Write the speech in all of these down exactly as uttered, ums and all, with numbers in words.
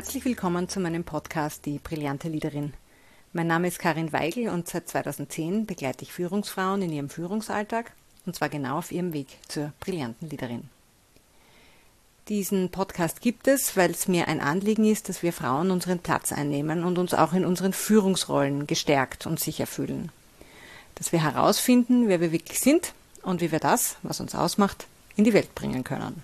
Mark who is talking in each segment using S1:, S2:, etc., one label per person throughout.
S1: Herzlich willkommen zu meinem Podcast Die brillante Leaderin. Mein Name ist Karin Weigel und seit zweitausendzehn begleite ich Führungsfrauen in ihrem Führungsalltag und zwar genau auf ihrem Weg zur brillanten Leaderin. Diesen Podcast gibt es, weil es mir ein Anliegen ist, dass wir Frauen unseren Platz einnehmen und uns auch in unseren Führungsrollen gestärkt und sicher fühlen. Dass wir herausfinden, wer wir wirklich sind und wie wir das, was uns ausmacht, in die Welt bringen können.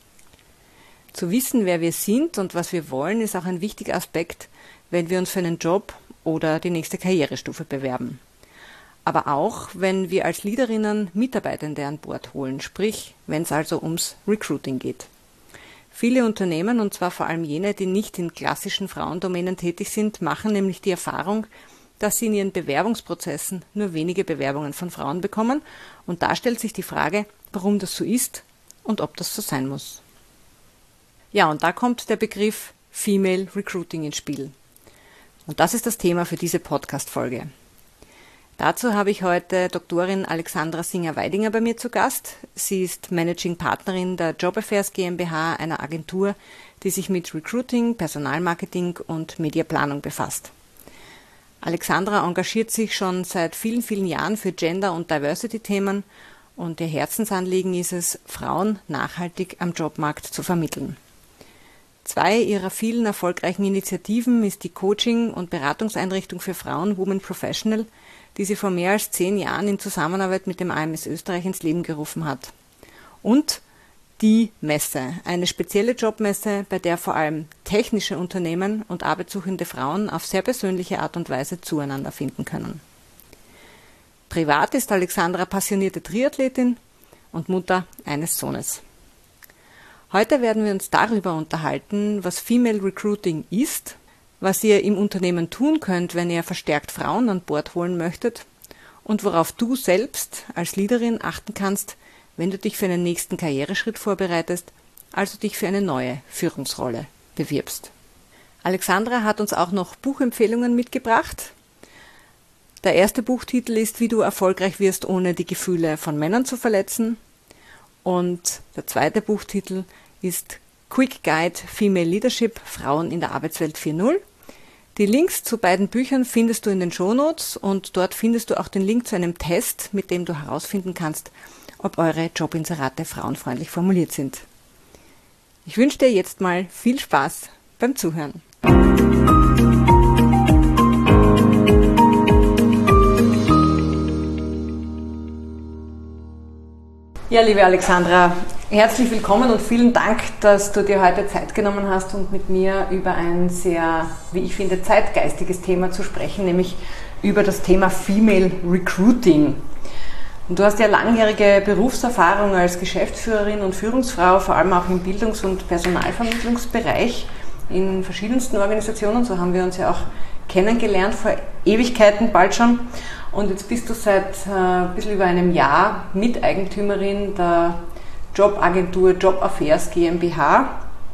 S1: Zu wissen, wer wir sind und was wir wollen, ist auch ein wichtiger Aspekt, wenn wir uns für einen Job oder die nächste Karrierestufe bewerben. Aber auch, wenn wir als Leaderinnen Mitarbeitende an Bord holen, sprich, wenn es also ums Recruiting geht. Viele Unternehmen, und zwar vor allem jene, die nicht in klassischen Frauendomänen tätig sind, machen nämlich die Erfahrung, dass sie in ihren Bewerbungsprozessen nur wenige Bewerbungen von Frauen bekommen. Und da stellt sich die Frage, warum das so ist und ob das so sein muss. Ja, und da kommt der Begriff Female Recruiting ins Spiel. Und das ist das Thema für diese Podcast-Folge. Dazu habe ich heute Doktorin Alexandra Singer-Weidinger bei mir zu Gast. Sie ist Managing Partnerin der Job Affairs GmbH, einer Agentur, die sich mit Recruiting, Personalmarketing und Mediaplanung befasst. Alexandra engagiert sich schon seit vielen, vielen Jahren für Gender- und Diversity-Themen und ihr Herzensanliegen ist es, Frauen nachhaltig am Jobmarkt zu vermitteln. Zwei ihrer vielen erfolgreichen Initiativen ist die Coaching- und Beratungseinrichtung für Frauen Women Professional, die sie vor mehr als zehn Jahren in Zusammenarbeit mit dem A M S Österreich ins Leben gerufen hat. Und die Messe, eine spezielle Jobmesse, bei der vor allem technische Unternehmen und arbeitssuchende Frauen auf sehr persönliche Art und Weise zueinander finden können. Privat ist Alexandra passionierte Triathletin und Mutter eines Sohnes. Heute werden wir uns darüber unterhalten, was Female Recruiting ist, was ihr im Unternehmen tun könnt, wenn ihr verstärkt Frauen an Bord holen möchtet und worauf du selbst als Leaderin achten kannst, wenn du dich für einen nächsten Karriereschritt vorbereitest, also dich für eine neue Führungsrolle bewirbst. Alexandra hat uns auch noch Buchempfehlungen mitgebracht. Der erste Buchtitel ist Wie du erfolgreich wirst, ohne die Gefühle von Männern zu verletzen. Und der zweite Buchtitel ist Quick Guide Female Leadership, Frauen in der Arbeitswelt vier Punkt null. Die Links zu beiden Büchern findest du in den Shownotes und dort findest du auch den Link zu einem Test, mit dem du herausfinden kannst, ob eure Jobinserate frauenfreundlich formuliert sind. Ich wünsche dir jetzt mal viel Spaß beim Zuhören. Ja, liebe Alexandra, herzlich willkommen und vielen Dank, dass du dir heute Zeit genommen hast, um mit mir über ein sehr, wie ich finde, zeitgeistiges Thema zu sprechen, nämlich über das Thema Female Recruiting. Und du hast ja langjährige Berufserfahrung als Geschäftsführerin und Führungsfrau, vor allem auch im Bildungs- und Personalvermittlungsbereich in verschiedensten Organisationen. So haben wir uns ja auch kennengelernt, vor Ewigkeiten bald schon. Und jetzt bist du seit äh, ein bisschen über einem Jahr Miteigentümerin der Jobagentur Job Affairs GmbH.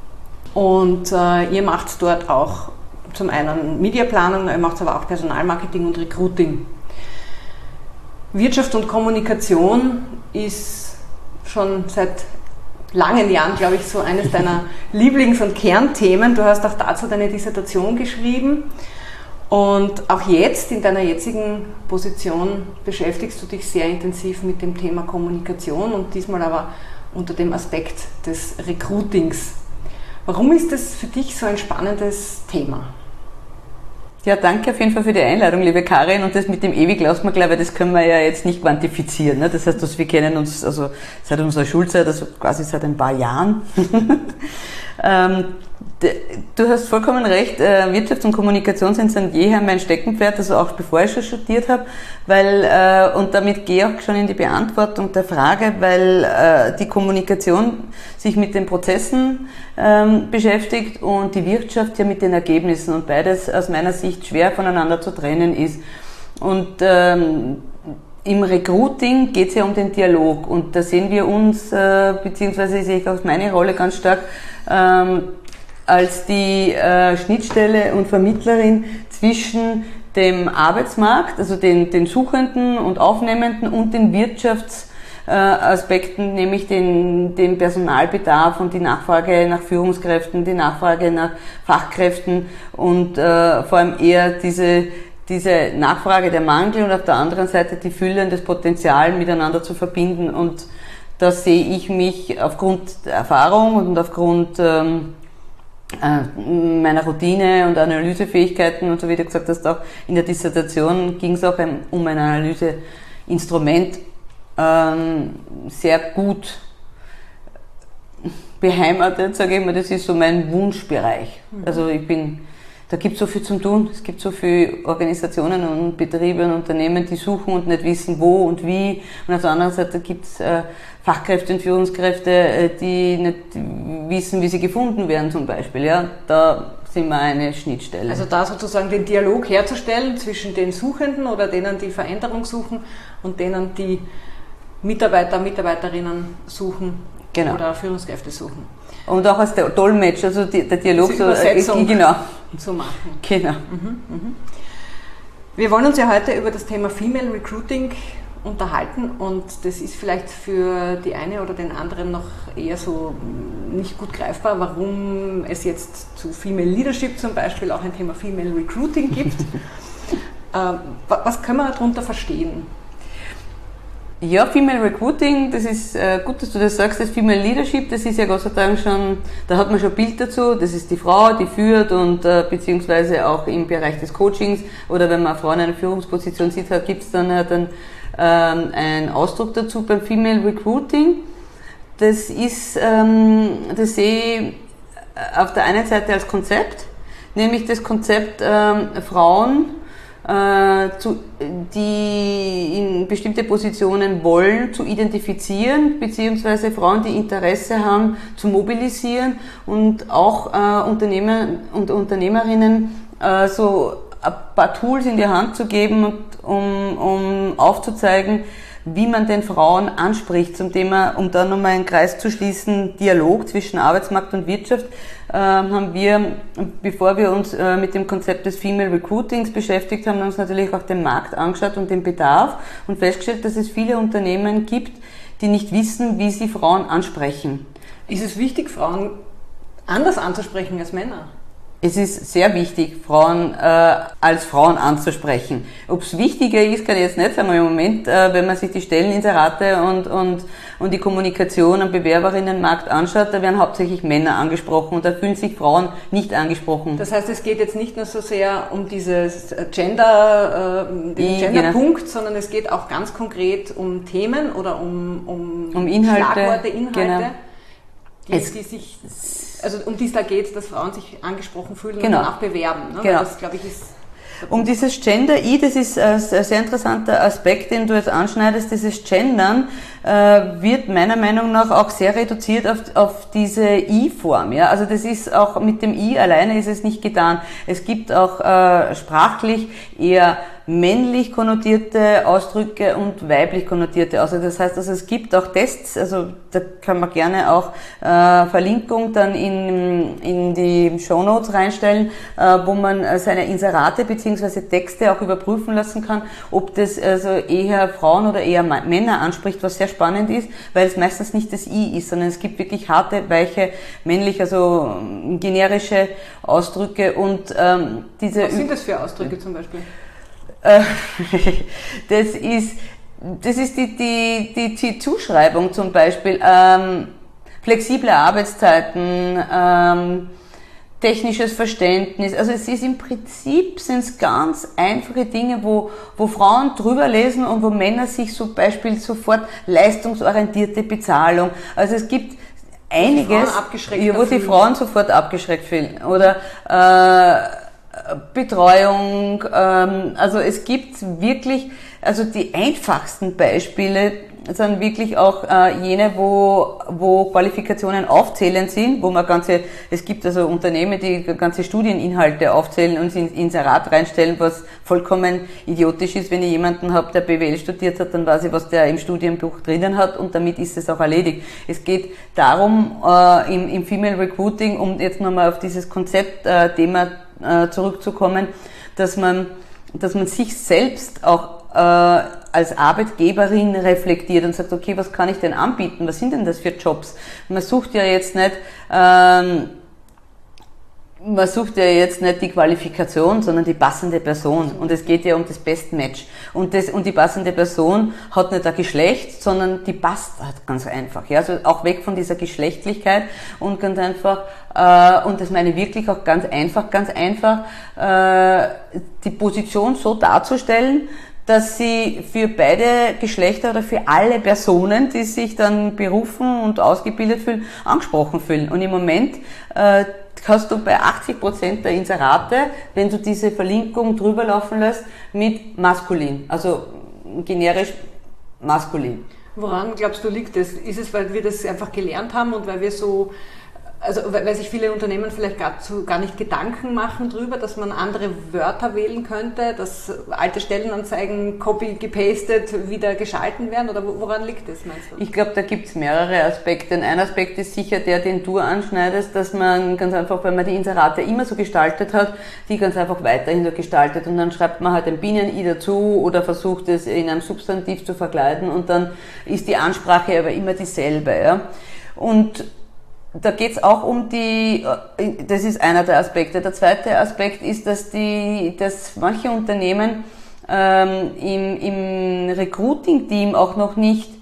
S1: Und äh, ihr macht dort auch zum einen Mediaplanung, ihr macht aber auch Personalmarketing und Recruiting. Wirtschaft und Kommunikation ist schon seit langen Jahren, glaube ich, so eines deiner Lieblings- und Kernthemen. Du hast auch dazu deine Dissertation geschrieben. Und auch jetzt, in deiner jetzigen Position, beschäftigst du dich sehr intensiv mit dem Thema Kommunikation und diesmal aber unter dem Aspekt des Recruitings. Warum ist das für dich so ein spannendes Thema?
S2: Ja, danke auf jeden Fall für die Einladung, liebe Karin. Und das mit dem ewig lassen wir gleich, weil das können wir ja jetzt nicht quantifizieren. Ne? Das heißt, dass wir kennen uns also seit unserer Schulzeit, also quasi seit ein paar Jahren. ähm, Du hast vollkommen recht, Wirtschaft und Kommunikation sind seit jeher mein Steckenpferd, also auch bevor ich schon studiert habe, weil, und damit gehe ich auch schon in die Beantwortung der Frage, weil die Kommunikation sich mit den Prozessen beschäftigt und die Wirtschaft ja mit den Ergebnissen und beides aus meiner Sicht schwer voneinander zu trennen ist. Und ähm, im Recruiting geht es ja um den Dialog und da sehen wir uns, äh, beziehungsweise sehe ich auch meine Rolle ganz stark, ähm, als die äh, Schnittstelle und Vermittlerin zwischen dem Arbeitsmarkt, also den, den Suchenden und Aufnehmenden und den Wirtschafts- äh, Aspekten, nämlich den, den Personalbedarf und die Nachfrage nach Führungskräften, die Nachfrage nach Fachkräften und äh, vor allem eher diese diese Nachfrage, der Mangel und auf der anderen Seite die Fülle und das Potenzial miteinander zu verbinden. Und da sehe ich mich aufgrund der Erfahrung und aufgrund ähm, äh, meiner Routine und Analysefähigkeiten und so wie du gesagt hast, auch in der Dissertation ging es auch um ein Analyseinstrument, ähm, sehr gut beheimatet, sage ich mal, das ist so mein Wunschbereich. Mhm. Also ich bin Da gibt es so viel zum Tun. Es gibt so viele Organisationen und Betriebe und Unternehmen, die suchen und nicht wissen, wo und wie. Und auf der anderen Seite gibt es äh, Fachkräfte und Führungskräfte, äh, die nicht wissen, wie sie gefunden werden zum Beispiel. Ja, da sind wir eine Schnittstelle.
S1: Also da sozusagen den Dialog herzustellen zwischen den Suchenden oder denen, die Veränderung suchen und denen, die Mitarbeiter, Mitarbeiterinnen suchen, genau, oder Führungskräfte suchen.
S2: Und auch als der Dolmetsch, also die, der Dialog
S1: so, Übersetzung
S2: äh, genau.
S1: zu machen.
S2: Genau.
S1: Mhm, mhm. Wir wollen uns ja heute über das Thema Female Recruiting unterhalten und das ist vielleicht für die eine oder den anderen noch eher so nicht gut greifbar, warum es jetzt zu Female Leadership zum Beispiel auch ein Thema Female Recruiting gibt. äh, was können wir darunter verstehen?
S2: Ja, Female Recruiting, das ist äh, gut, dass du das sagst, das Female Leadership, das ist ja Gott sei Dank schon, da hat man schon ein Bild dazu, das ist die Frau, die führt und äh, beziehungsweise auch im Bereich des Coachings oder wenn man eine Frau in einer Führungsposition sieht, gibt es dann, äh, dann ähm, einen Ausdruck dazu beim Female Recruiting. Das ist, ähm, das sehe ich auf der einen Seite als Konzept, nämlich das Konzept ähm, Frauen, Zu, die in bestimmte Positionen wollen, zu identifizieren, beziehungsweise Frauen, die Interesse haben, zu mobilisieren und auch äh, Unternehmer und Unternehmerinnen äh, so ein paar Tools in die Hand zu geben, um, um aufzuzeigen, wie man den Frauen anspricht zum Thema, um da nochmal einen Kreis zu schließen, Dialog zwischen Arbeitsmarkt und Wirtschaft, äh, haben wir, bevor wir uns äh, mit dem Konzept des Female Recruitings beschäftigt haben, uns natürlich auch den Markt angeschaut und den Bedarf und festgestellt, dass es viele Unternehmen gibt, die nicht wissen, wie sie Frauen ansprechen.
S1: Ist es wichtig, Frauen anders anzusprechen als Männer?
S2: Es ist sehr wichtig, Frauen äh, als Frauen anzusprechen. Ob es wichtiger ist, kann ich jetzt nicht sagen, aber im Moment, äh, wenn man sich die Stelleninserate und, und, und die Kommunikation am Bewerberinnenmarkt anschaut, da werden hauptsächlich Männer angesprochen und da fühlen sich Frauen nicht angesprochen.
S1: Das heißt, es geht jetzt nicht nur so sehr um dieses Gender, äh, den Gender-Punkt, genau, sondern es geht auch ganz konkret um Themen oder um, um,
S2: um Inhalte,
S1: Schlagworte, Inhalte,
S2: genau,
S1: die, die sich... Also um die es da geht, dass Frauen sich angesprochen fühlen,
S2: genau,
S1: und dann auch bewerben. Ne?
S2: Genau.
S1: Das, glaube ich, ist
S2: um dieses Gender-I, das ist ein sehr interessanter Aspekt, den du jetzt anschneidest, dieses Gendern äh, wird meiner Meinung nach auch sehr reduziert auf, auf diese I-Form. Ja? Also das ist auch mit dem I alleine ist es nicht getan. Es gibt auch äh, sprachlich eher männlich konnotierte Ausdrücke und weiblich konnotierte Ausdrücke. Das heißt, also es gibt auch Tests, also da kann man gerne auch äh, Verlinkung dann in, in die Shownotes reinstellen, äh, wo man äh, seine Inserate bzw. Texte auch überprüfen lassen kann, ob das also eher Frauen oder eher Männer anspricht, was sehr spannend ist, weil es meistens nicht das I ist, sondern es gibt wirklich harte, weiche, männlich, also generische Ausdrücke und ähm, diese...
S1: Was sind das für Ausdrücke zum Beispiel?
S2: Das ist, das ist die, die, die, die Zuschreibung zum Beispiel, ähm, flexible Arbeitszeiten, ähm, technisches Verständnis. Also es ist im Prinzip sind es ganz einfache Dinge, wo, wo Frauen drüber lesen und wo Männer sich zum Beispiel sofort leistungsorientierte Bezahlung. Also es gibt einiges,
S1: die
S2: wo die Frauen sofort abgeschreckt fühlen. Oder äh, Betreuung, ähm, also es gibt wirklich, also die einfachsten Beispiele sind wirklich auch äh, jene, wo, wo Qualifikationen aufzählend sind, wo man ganze, es gibt also Unternehmen, die ganze Studieninhalte aufzählen und ins Inserat reinstellen, was vollkommen idiotisch ist. Wenn ich jemanden habe, der B W L studiert hat, dann weiß ich, was der im Studienbuch drinnen hat und damit ist es auch erledigt. Es geht darum, äh, im, im Female Recruiting, um jetzt nochmal auf dieses Konzept-Thema äh, zurückzukommen, dass man, dass man sich selbst auch äh, als Arbeitgeberin reflektiert und sagt, okay, was kann ich denn anbieten? Was sind denn das für Jobs? Man sucht ja jetzt nicht, ähm, man sucht ja jetzt nicht die Qualifikation, sondern die passende Person. Und es geht ja um das Best Match. Und das, und die passende Person hat nicht ein Geschlecht, sondern die passt halt ganz einfach. Ja, also auch weg von dieser Geschlechtlichkeit und ganz einfach, äh, und das meine ich wirklich auch ganz einfach, ganz einfach, äh, die Position so darzustellen, dass sie für beide Geschlechter oder für alle Personen, die sich dann berufen und ausgebildet fühlen, angesprochen fühlen. Und im Moment, äh, hast du bei achtzig Prozent der Inserate, wenn du diese Verlinkung drüber laufen lässt, mit maskulin, also generisch maskulin.
S1: Woran glaubst du liegt das? Ist es, weil wir das einfach gelernt haben und weil wir so, also weil sich viele Unternehmen vielleicht gar, zu, gar nicht Gedanken machen drüber, dass man andere Wörter wählen könnte, dass alte Stellenanzeigen copy gepastet wieder geschalten werden, oder woran liegt das, meinst du?
S2: Ich glaube, da gibt's mehrere Aspekte. Ein Aspekt ist sicher der, den du anschneidest, dass man ganz einfach, wenn man die Inserate immer so gestaltet hat, die ganz einfach weiterhin so gestaltet und dann schreibt man halt ein Bienen-I dazu oder versucht es in einem Substantiv zu verkleiden und dann ist die Ansprache aber immer dieselbe. Ja? Und da geht's auch um die, das ist einer der Aspekte. Der zweite Aspekt ist, dass die, dass manche Unternehmen ähm, im, im Recruiting-Team auch noch nicht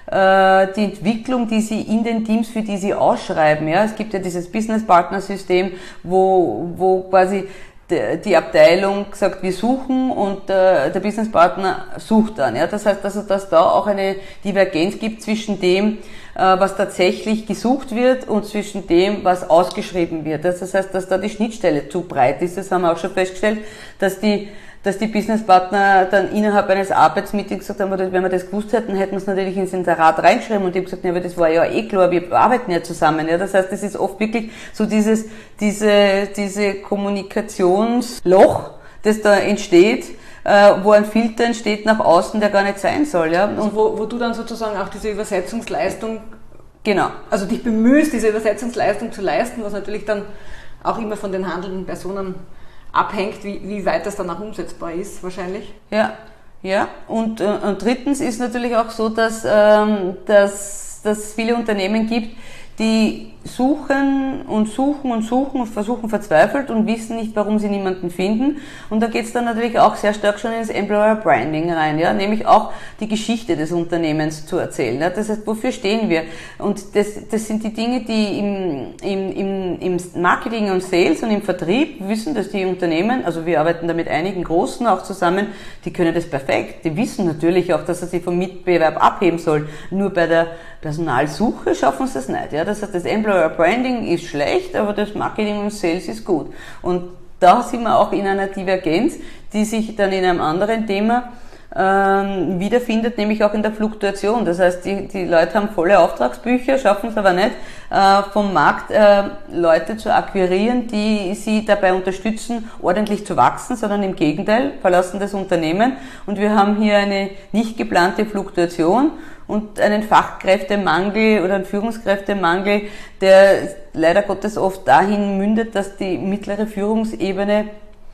S2: äh, die Entwicklung, die sie in den Teams, für die sie ausschreiben, ja, es gibt ja dieses Business-Partner-System, wo, wo quasi die Abteilung sagt, wir suchen und äh, der Businesspartner sucht dann. Ja, das heißt, also, dass da auch eine Divergenz gibt zwischen dem, äh, was tatsächlich gesucht wird und zwischen dem, was ausgeschrieben wird. Das heißt, dass da die Schnittstelle zu breit ist. Das haben wir auch schon festgestellt, dass die dass die Businesspartner dann innerhalb eines Arbeitsmeetings gesagt haben, wenn wir das gewusst hätten, hätten wir es natürlich ins Inserat reingeschrieben und ich habe gesagt, ja, aber das war ja eh klar, wir arbeiten ja zusammen. Ja, das heißt, das ist oft wirklich so dieses, diese, diese Kommunikationsloch, das da entsteht, äh, wo ein Filter entsteht nach außen, der gar nicht sein soll. Ja. Und
S1: also wo, wo du dann sozusagen auch diese Übersetzungsleistung,
S2: genau,
S1: also dich bemühst, diese Übersetzungsleistung zu leisten, was natürlich dann auch immer von den handelnden Personen abhängt, wie, wie weit das dann auch umsetzbar ist, wahrscheinlich.
S2: Ja, ja. Und, äh, und drittens ist natürlich auch so, dass ähm, dass dass viele Unternehmen gibt, die suchen und suchen und suchen und versuchen verzweifelt und wissen nicht, warum sie niemanden finden. Und da geht's dann natürlich auch sehr stark schon ins Employer Branding rein, ja, nämlich auch die Geschichte des Unternehmens zu erzählen. Ja? Das heißt, wofür stehen wir? Und das, das sind die Dinge, die im, im, im, im Marketing und Sales und im Vertrieb wissen, dass die Unternehmen, also wir arbeiten da mit einigen Großen auch zusammen, die können das perfekt. Die wissen natürlich auch, dass sie sich vom Mitbewerb abheben sollen. Nur bei der Personalsuche schaffen sie das nicht. Ja? Das heißt, das Employer Branding ist schlecht, aber das Marketing und Sales ist gut. Und da sind wir auch in einer Divergenz, die sich dann in einem anderen Thema ähm, wiederfindet, nämlich auch in der Fluktuation. Das heißt, die, die Leute haben volle Auftragsbücher, schaffen es aber nicht, äh, vom Markt äh, Leute zu akquirieren, die sie dabei unterstützen, ordentlich zu wachsen, sondern im Gegenteil, verlassen das Unternehmen. Und wir haben hier eine nicht geplante Fluktuation und einen Fachkräftemangel oder einen Führungskräftemangel, der leider Gottes oft dahin mündet, dass die mittlere Führungsebene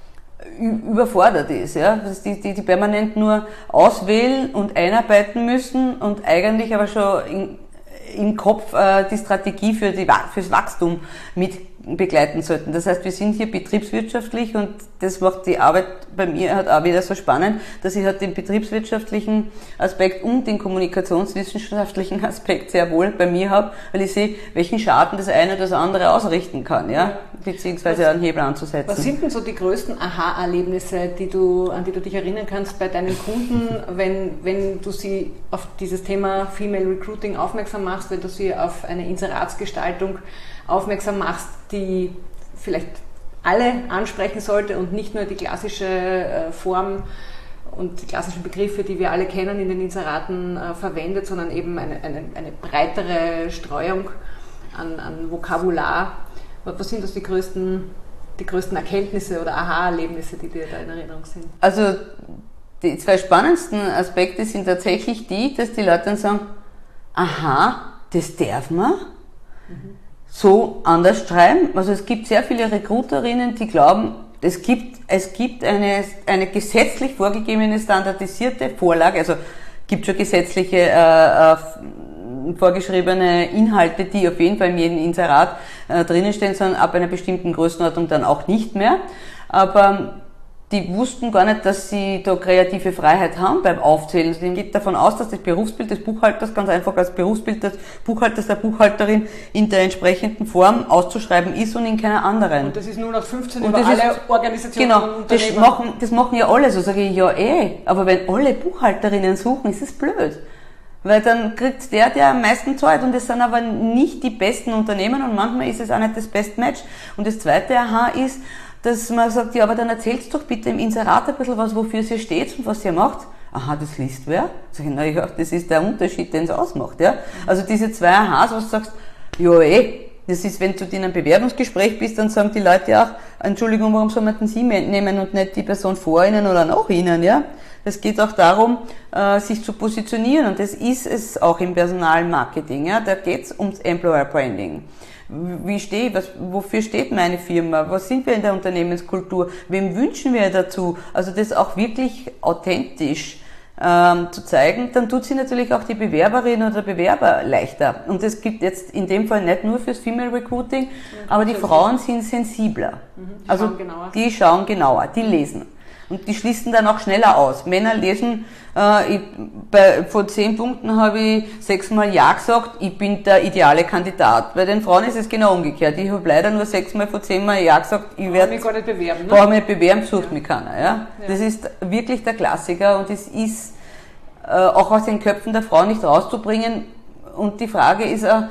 S2: überfordert ist, ja, dass die, die, die permanent nur auswählen und einarbeiten müssen und eigentlich aber schon in, im Kopf äh, die Strategie für die, fürs Wachstum mit begleiten sollten. Das heißt, wir sind hier betriebswirtschaftlich und das macht die Arbeit bei mir halt auch wieder so spannend, dass ich halt den betriebswirtschaftlichen Aspekt und den kommunikationswissenschaftlichen Aspekt sehr wohl bei mir habe, weil ich sehe, welchen Schaden das eine oder das andere ausrichten kann, ja, beziehungsweise einen Hebel anzusetzen.
S1: Was sind denn so die größten Aha-Erlebnisse, die du, an die du dich erinnern kannst bei deinen Kunden, wenn, wenn du sie auf dieses Thema Female Recruiting aufmerksam machst, wenn du sie auf eine Inseratsgestaltung aufmerksam machst, die vielleicht alle ansprechen sollte und nicht nur die klassische äh, Form und die klassischen Begriffe, die wir alle kennen in den Inseraten äh, verwendet, sondern eben eine, eine, eine breitere Streuung an, an Vokabular. Was sind das die größten, die größten Erkenntnisse oder Aha-Erlebnisse, die dir da in Erinnerung sind?
S2: Also die zwei spannendsten Aspekte sind tatsächlich die, dass die Leute dann sagen, aha, das darf man so anders schreiben. Also es gibt sehr viele Recruiterinnen, die glauben, es gibt, es gibt eine, eine gesetzlich vorgegebene standardisierte Vorlage, also gibt schon gesetzliche äh, äh, vorgeschriebene Inhalte, die auf jeden Fall in jedem Inserat äh, drinnen stehen, sondern ab einer bestimmten Größenordnung dann auch nicht mehr. Aber die wussten gar nicht, dass sie da kreative Freiheit haben beim Aufzählen. Also man geht davon aus, dass das Berufsbild des Buchhalters ganz einfach als Berufsbild des Buchhalters, der Buchhalterin in der entsprechenden Form auszuschreiben ist und in keiner anderen.
S1: Und das ist nur nach fünfzehn
S2: und
S1: über alle ist, Organisationen
S2: genau,
S1: und
S2: das machen, das machen ja alle so. Sage ich, ja eh, aber wenn alle Buchhalterinnen suchen, ist es blöd. Weil dann kriegt der, der am meisten zahlt, und das sind aber nicht die besten Unternehmen und manchmal ist es auch nicht das Best Match. Und das zweite Aha ist, dass man sagt, ja, aber dann erzählst doch bitte im Inserat ein bisschen was, wofür sie steht und was ihr macht. Aha, das liest wer? Sag ich, na ja, das ist der Unterschied, den es ausmacht, ja. Also diese zwei Aha's, was du sagst, ja eh, das ist, wenn du in einem Bewerbungsgespräch bist, dann sagen die Leute auch, Entschuldigung, warum soll man denn Sie nehmen und nicht die Person vor Ihnen oder nach Ihnen, ja. Es geht auch darum, äh, sich zu positionieren, und das ist es auch im Personalmarketing, ja. Da geht's ums Employer Branding. Wie stehe ich, was, wofür steht meine Firma? Was sind wir in der Unternehmenskultur? Wem wünschen wir dazu? Also das auch wirklich authentisch ähm, zu zeigen, dann tut sie natürlich auch die Bewerberin oder Bewerber leichter. Und das gilt jetzt in dem Fall nicht nur fürs Female Recruiting, ja, aber die Frauen sind sensibler. Mhm, die also schauen genauer. Die schauen genauer, die lesen. Und die schließen dann auch schneller aus. Männer lesen, äh, ich, bei, vor zehn Punkten habe ich sechsmal Ja gesagt, ich bin der ideale Kandidat. Bei den Frauen ist es genau umgekehrt. Ich habe leider nur sechsmal vor zehnmal Ja gesagt, ich werde mich gar nicht bewerben. Ne? Brauche mich nicht bewerben, sucht ja. mich keiner. Ja? Ja. Das ist wirklich der Klassiker, und es ist äh, auch aus den Köpfen der Frauen nicht rauszubringen. Und die Frage ist, äh,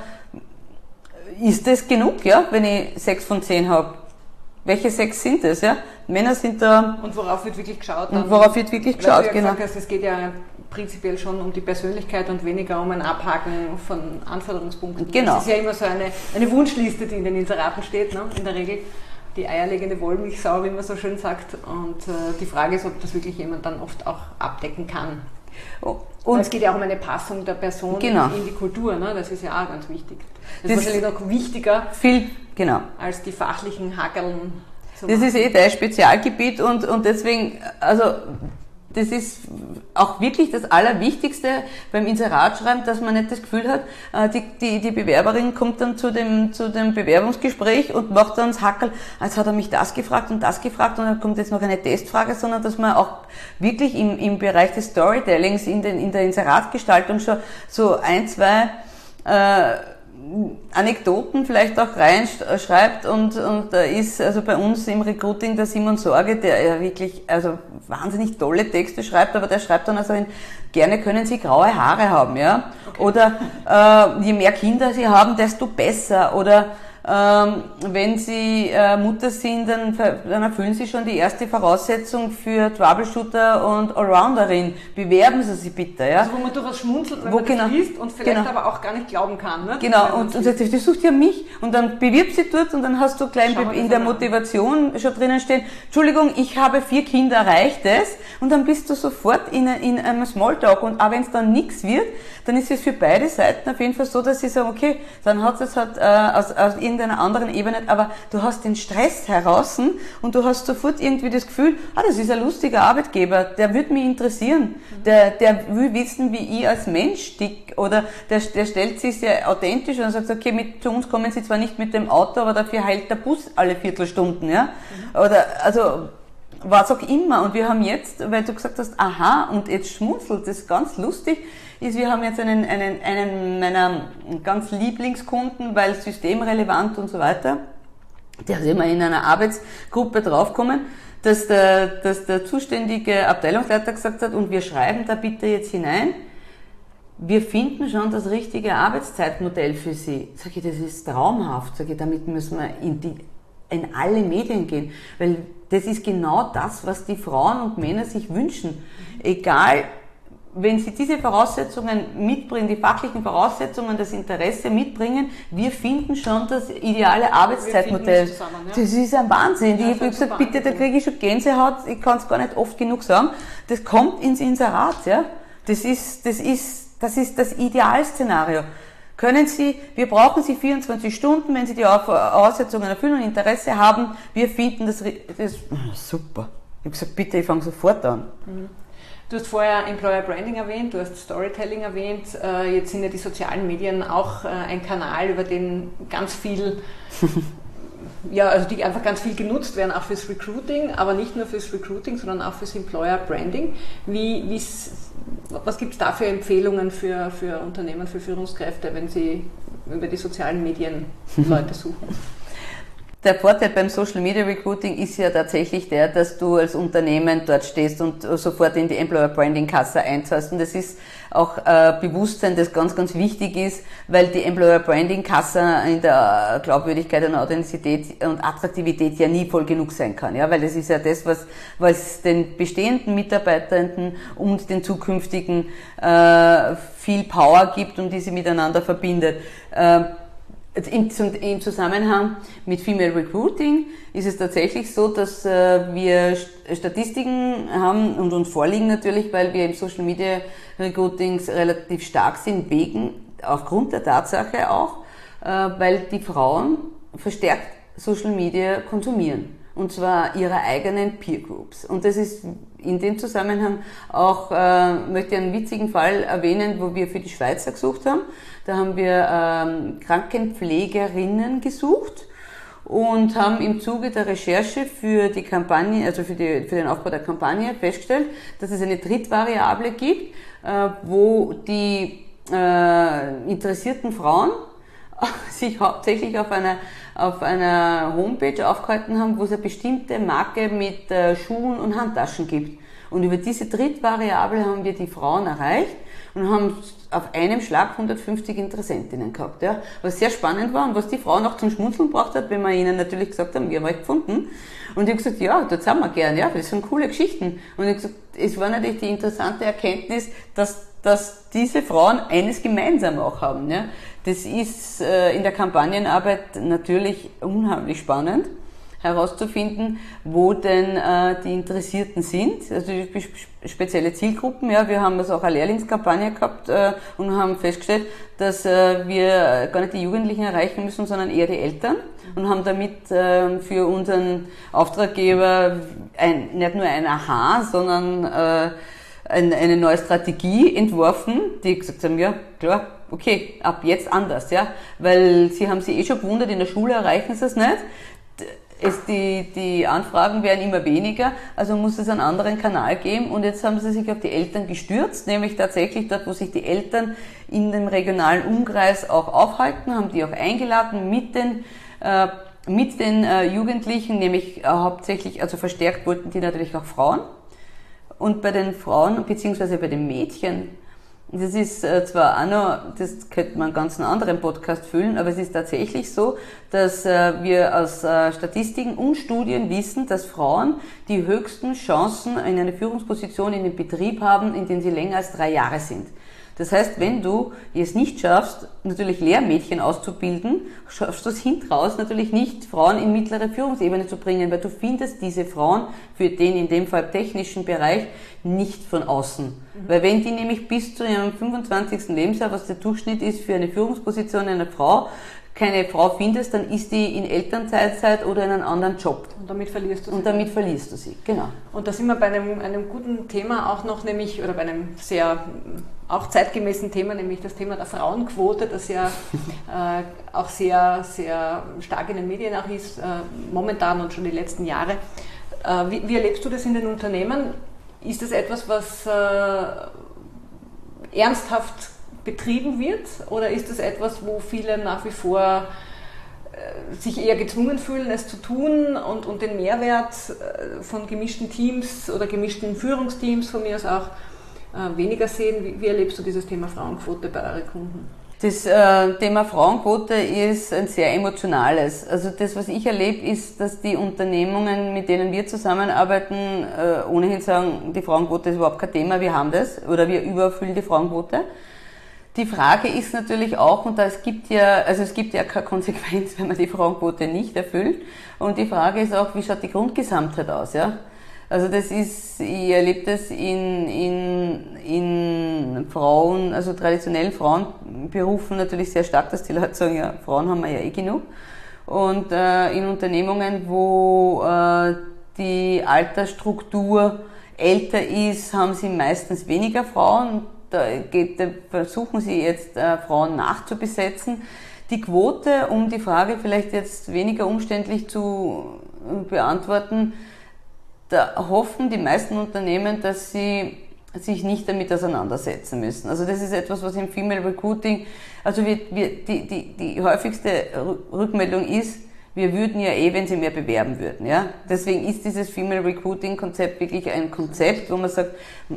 S2: ist das genug, ja, wenn ich sechs von zehn habe? Welche sechs sind es, ja? Männer sind da.
S1: Und worauf wird wirklich geschaut?
S2: Dann, und worauf wird wirklich geschaut,
S1: ja, genau. Hast, es geht ja prinzipiell schon um die Persönlichkeit und weniger um ein Abhaken von Anforderungspunkten.
S2: Genau.
S1: Das ist ja immer so eine, eine Wunschliste, die in den Inseraten steht, ne? In der Regel. Die eierlegende Wollmilchsau, wie man so schön sagt. Und äh, die Frage ist, ob das wirklich jemand dann oft auch abdecken kann. Oh. Und es geht ja auch um eine Passung der Person genau. in die Kultur, ne? Das ist ja auch ganz wichtig. Das, das ist wahrscheinlich noch wichtiger
S2: viel, genau.
S1: als die fachlichen Hackerln.
S2: Das ist eh dein Spezialgebiet, und, und deswegen, also das ist auch wirklich das Allerwichtigste beim Inseratschreiben, dass man nicht das Gefühl hat, die, die, die Bewerberin kommt dann zu dem, zu dem Bewerbungsgespräch und macht dann das Hackerl, jetzt hat er mich das gefragt und das gefragt und dann kommt jetzt noch eine Testfrage, sondern dass man auch wirklich im, im Bereich des Storytellings, in, den, in der Inseratgestaltung schon so ein, zwei äh, Anekdoten vielleicht auch reinschreibt, und, und da ist also bei uns im Recruiting der Simon Sorge, der ja wirklich also wahnsinnig tolle Texte schreibt, aber der schreibt dann also in, gerne können Sie graue Haare haben, ja, okay. Oder äh, je mehr Kinder Sie haben, desto besser, oder ähm, wenn Sie äh, Mutter sind, dann, dann erfüllen Sie schon die erste Voraussetzung für Troubleshooter und Allrounderin. Bewerben Sie sich bitte, ja.
S1: Also wo man durchaus schmunzelt, wenn
S2: wo,
S1: man
S2: genau,
S1: das liest und vielleicht
S2: genau.
S1: aber auch gar nicht glauben kann. Ne?
S2: Genau, und, und sagt, das sucht ja mich, und dann bewirbt sie dort, und dann hast du gleich in der Motivation schon drinnen stehen, Entschuldigung, ich habe vier Kinder, reicht es? Und dann bist du sofort in, in einem Smalltalk, und auch wenn es dann nichts wird, dann ist es für beide Seiten auf jeden Fall so, dass sie sagen, okay, dann hat es halt äh, aus, aus irgendeiner anderen Ebene, aber du hast den Stress heraus und du hast sofort irgendwie das Gefühl, ah, das ist ein lustiger Arbeitgeber, der wird mich interessieren, der, der will wissen, wie ich als Mensch tick, oder der, der stellt sich sehr authentisch und sagt, okay, mit, zu uns kommen sie zwar nicht mit dem Auto, aber dafür heilt der Bus alle Viertelstunden, ja, mhm. Oder, also, was auch immer. Und wir haben jetzt, weil du gesagt hast, aha, und jetzt schmunzelt, das ist ganz lustig, ist, wir haben jetzt einen, einen, einen meiner ganz Lieblingskunden, weil systemrelevant und so weiter, der ist immer in einer Arbeitsgruppe draufgekommen, dass der, dass der zuständige Abteilungsleiter gesagt hat, und wir schreiben da bitte jetzt hinein, wir finden schon das richtige Arbeitszeitmodell für Sie. Sag ich, das ist traumhaft. Sag ich, damit müssen wir in, die, in alle Medien gehen, weil das ist genau das, was die Frauen und Männer sich wünschen. Egal, wenn sie diese Voraussetzungen mitbringen, die fachlichen Voraussetzungen, das Interesse mitbringen, wir finden schon das ideale Arbeitszeitmodell. Zusammen, ja? Das ist ein Wahnsinn. Ja, ich habe gesagt, bitte, da kriege ich schon Gänsehaut, ich kann es gar nicht oft genug sagen. Das kommt ins Inserat, ja. Das ist, das ist, das ist das Idealszenario. können Sie, wir brauchen Sie vierundzwanzig Stunden, wenn Sie die Voraussetzungen erfüllen und Interesse haben, wir finden das, das super. Ich habe gesagt, bitte, ich fange sofort an.
S1: Mhm. Du hast vorher Employer Branding erwähnt, du hast Storytelling erwähnt. Jetzt sind ja die sozialen Medien auch ein Kanal, über den ganz viel, ja, also die einfach ganz viel genutzt werden, auch fürs Recruiting, aber nicht nur fürs Recruiting, sondern auch fürs Employer Branding. Wie, was gibt es da für Empfehlungen für, für Unternehmen, für Führungskräfte, wenn sie über die sozialen Medien Leute suchen?
S2: Der Vorteil beim Social Media Recruiting ist ja tatsächlich der, dass du als Unternehmen dort stehst und sofort in die Employer Branding Kasse einzahlst. Und das ist auch äh, Bewusstsein, das ganz, ganz wichtig ist, weil die Employer Branding Kasse in der Glaubwürdigkeit und Authentizität und Attraktivität ja nie voll genug sein kann. Ja, weil das ist ja das, was, was den bestehenden Mitarbeitenden und den zukünftigen äh, viel Power gibt und die sie miteinander verbindet. Äh, Im Zusammenhang mit Female Recruiting ist es tatsächlich so, dass wir Statistiken haben und uns vorliegen natürlich, weil wir im Social Media Recruitings relativ stark sind, wegen, aufgrund der Tatsache auch, weil die Frauen verstärkt Social Media konsumieren. Und zwar ihre eigenen Peer Groups. Und das ist in dem Zusammenhang auch, äh, möchte ich einen witzigen Fall erwähnen, wo wir für die Schweizer gesucht haben. Da haben wir ähm, Krankenpflegerinnen gesucht und haben im Zuge der Recherche für die Kampagne, also für, die, für den Aufbau der Kampagne festgestellt, dass es eine Drittvariable gibt, äh, wo die äh, interessierten Frauen sich hauptsächlich auf einer auf einer Homepage aufgehalten haben, wo es eine bestimmte Marke mit äh, Schuhen und Handtaschen gibt. Und über diese Drittvariable haben wir die Frauen erreicht und haben auf einem Schlag hundertfünfzig Interessentinnen gehabt, ja, was sehr spannend war und was die Frauen auch zum Schmunzeln gebracht hat, wenn wir ihnen natürlich gesagt haben, wir haben euch gefunden. Und ich habe gesagt, ja, das haben wir gern, ja, das sind coole Geschichten. Und ich habe gesagt, es war natürlich die interessante Erkenntnis, dass dass diese Frauen eines gemeinsam auch haben. Ja. Das ist äh, in der Kampagnenarbeit natürlich unheimlich spannend, herauszufinden, wo denn äh, die Interessierten sind, also die spezielle Zielgruppen. Ja, wir haben also auch eine Lehrlingskampagne gehabt äh, und haben festgestellt, dass äh, wir gar nicht die Jugendlichen erreichen müssen, sondern eher die Eltern und haben damit äh, für unseren Auftraggeber ein, nicht nur ein Aha, sondern äh, eine neue Strategie entworfen, die gesagt haben, ja, klar, okay, ab jetzt anders, ja, weil sie haben sich eh schon gewundert, in der Schule erreichen sie es nicht, es, die, die Anfragen werden immer weniger, also muss es einen anderen Kanal geben und jetzt haben sie sich auf die Eltern gestürzt, nämlich tatsächlich dort, wo sich die Eltern in dem regionalen Umkreis auch aufhalten, haben die auch eingeladen mit den äh, mit den äh, Jugendlichen, nämlich äh, hauptsächlich, also verstärkt wollten die natürlich auch Frauen. Und bei den Frauen, beziehungsweise bei den Mädchen, das ist äh, zwar auch noch, das könnte man einen ganz anderen Podcast füllen, aber es ist tatsächlich so, dass äh, wir aus äh, Statistiken und Studien wissen, dass Frauen die höchsten Chancen in eine Führungsposition in den Betrieb haben, in dem sie länger als drei Jahre sind. Das heißt, wenn du es nicht schaffst, natürlich Lehrmädchen auszubilden, schaffst du es hinten raus natürlich nicht, Frauen in mittlere Führungsebene zu bringen, weil du findest diese Frauen für den in dem Fall technischen Bereich nicht von außen. Mhm. Weil wenn die nämlich bis zu ihrem fünfundzwanzigsten Lebensjahr, was der Durchschnitt ist für eine Führungsposition einer Frau, keine Frau findest, dann ist die in Elternzeit oder in einem anderen Job.
S1: Und damit verlierst du sie.
S2: Und damit verlierst du sie, genau.
S1: Und da sind wir bei einem, einem guten Thema auch noch, nämlich, oder bei einem sehr auch zeitgemäßen Thema, nämlich das Thema der Frauenquote, das ja äh, auch sehr, sehr stark in den Medien auch ist, äh, momentan und schon die letzten Jahre. Äh, wie, wie erlebst du das in den Unternehmen? Ist das etwas, was äh, ernsthaft betrieben wird, oder ist es etwas, wo viele nach wie vor äh, sich eher gezwungen fühlen, es zu tun und, und den Mehrwert äh, von gemischten Teams oder gemischten Führungsteams von mir aus auch äh, weniger sehen? Wie, wie erlebst du dieses Thema Frauenquote bei euren Kunden?
S2: Das äh, Thema Frauenquote ist ein sehr emotionales. Also das, was ich erlebe, ist, dass die Unternehmungen, mit denen wir zusammenarbeiten, äh, ohnehin sagen, die Frauenquote ist überhaupt kein Thema, wir haben das, oder wir übererfüllen die Frauenquote. Die Frage ist natürlich auch, und da es gibt ja, also es gibt ja keine Konsequenz, wenn man die Frauenquote nicht erfüllt. Und die Frage ist auch, wie schaut die Grundgesamtheit aus, ja? Also das ist, ich erlebe das in, in, in Frauen, also traditionellen Frauenberufen natürlich sehr stark, dass die Leute sagen, ja, Frauen haben wir ja eh genug. Und äh, in Unternehmungen, wo äh, die Altersstruktur älter ist, haben sie meistens weniger Frauen. Da, geht, da versuchen sie jetzt äh, Frauen nachzubesetzen. Die Quote, um die Frage vielleicht jetzt weniger umständlich zu beantworten, da hoffen die meisten Unternehmen, dass sie sich nicht damit auseinandersetzen müssen. Also das ist etwas, was im Female Recruiting, also wir, wir, die, die, die häufigste Rückmeldung ist, wir würden ja eh, wenn sie mehr bewerben würden. Ja? Deswegen ist dieses Female Recruiting Konzept wirklich ein Konzept, wo man sagt,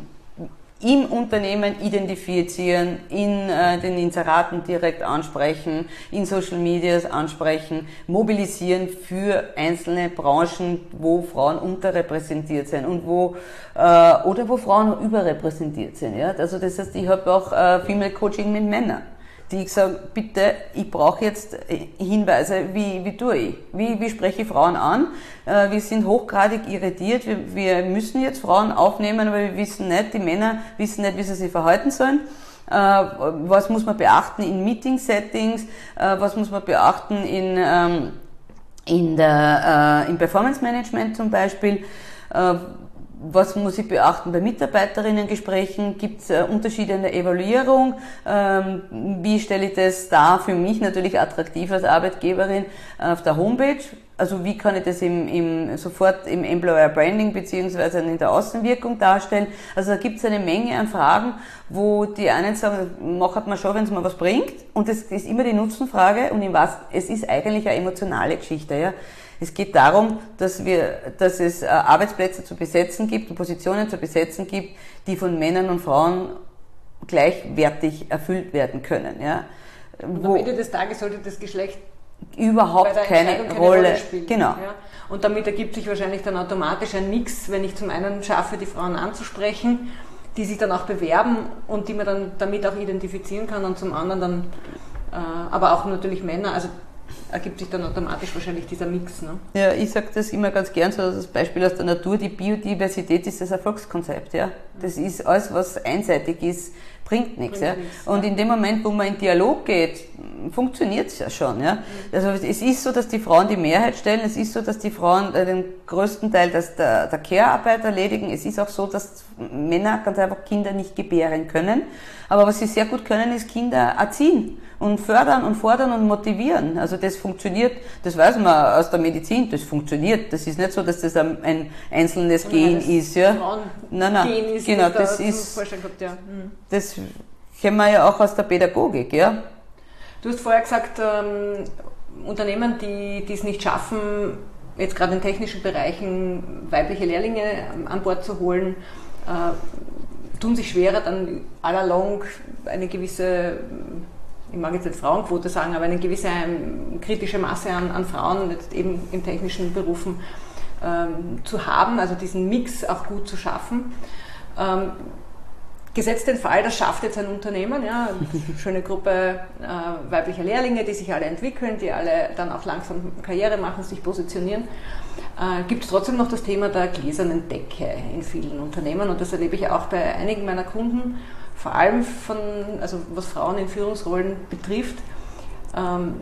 S2: im Unternehmen identifizieren, in äh, den Inseraten direkt ansprechen, in Social Medias ansprechen, mobilisieren für einzelne Branchen, wo Frauen unterrepräsentiert sind und wo äh, oder wo Frauen überrepräsentiert sind. Ja? Also das heißt, ich habe auch äh, Female Coaching mit Männern, die ich sage, bitte, ich brauche jetzt Hinweise, wie, wie tue ich, wie, wie spreche ich Frauen an. Äh, wir sind hochgradig irritiert, wir, wir müssen jetzt Frauen aufnehmen, aber wir wissen nicht, die Männer wissen nicht, wie sie sich verhalten sollen. Äh, was muss man beachten in Meeting-Settings, äh, was muss man beachten in, ähm, in der, äh, im Performance-Management zum Beispiel. Äh, Was muss ich beachten bei Mitarbeiterinnengesprächen? Gibt es äh, Unterschiede in der Evaluierung? Ähm, wie stelle ich das dar für mich natürlich attraktiv als Arbeitgeberin äh, auf der Homepage? Also wie kann ich das im, im, sofort im Employer Branding beziehungsweise in der Außenwirkung darstellen? Also da gibt es eine Menge an Fragen, wo die einen sagen, macht man schon, wenn es mir was bringt. Und das ist immer die Nutzenfrage und in was, es ist eigentlich eine emotionale Geschichte, ja. Es geht darum, dass wir, dass es Arbeitsplätze zu besetzen gibt und Positionen zu besetzen gibt, die von Männern und Frauen gleichwertig erfüllt werden können. Ja.
S1: Und am Ende des Tages sollte das Geschlecht
S2: überhaupt keine, keine Rolle, Rolle spielen.
S1: Genau. Ja. Und damit ergibt sich wahrscheinlich dann automatisch ein Mix, wenn ich zum einen schaffe, die Frauen anzusprechen, die sich dann auch bewerben und die man dann damit auch identifizieren kann und zum anderen dann, äh, aber auch natürlich Männer, also ergibt sich dann automatisch wahrscheinlich dieser Mix. Ne?
S2: Ja, ich sage das immer ganz gern, so das Beispiel aus der Natur, die Biodiversität ist das Erfolgskonzept. Ja? Das ist alles, was einseitig ist, bringt nichts. Bringt ja? nichts und ja. in dem Moment, wo man in Dialog geht, funktioniert es ja schon. Ja? Also es ist so, dass die Frauen die Mehrheit stellen, es ist so, dass die Frauen den größten Teil des, der, der Care-Arbeit erledigen, es ist auch so, dass Männer ganz einfach Kinder nicht gebären können, aber was sie sehr gut können, ist Kinder erziehen und fördern und fordern und motivieren. Also das funktioniert, das weiß man aus der Medizin, das funktioniert. Das ist nicht so, dass das ein, ein einzelnes Gen
S1: das
S2: ist. Ja.
S1: Nein, nein, Gen ist,
S2: genau,
S1: das,
S2: das
S1: da
S2: ist,
S1: gehabt, ja. mhm.
S2: das kennen wir ja auch aus der Pädagogik. Ja.
S1: Du hast vorher gesagt, ähm, Unternehmen, die die es nicht schaffen, jetzt gerade in technischen Bereichen weibliche Lehrlinge an Bord zu holen, äh, tun sich schwerer, dann à la longue eine gewisse, ich mag jetzt nicht Frauenquote sagen, aber eine gewisse ähm, kritische Masse an, an Frauen, jetzt eben in technischen Berufen, ähm, zu haben, also diesen Mix auch gut zu schaffen. Ähm, gesetzt den Fall, das schafft jetzt ein Unternehmen, ja, eine schöne Gruppe äh, weiblicher Lehrlinge, die sich alle entwickeln, die alle dann auch langsam Karriere machen, sich positionieren. Äh, gibt es trotzdem noch das Thema der gläsernen Decke in vielen Unternehmen und das erlebe ich auch bei einigen meiner Kunden, vor allem von, also was Frauen in Führungsrollen betrifft. Ähm,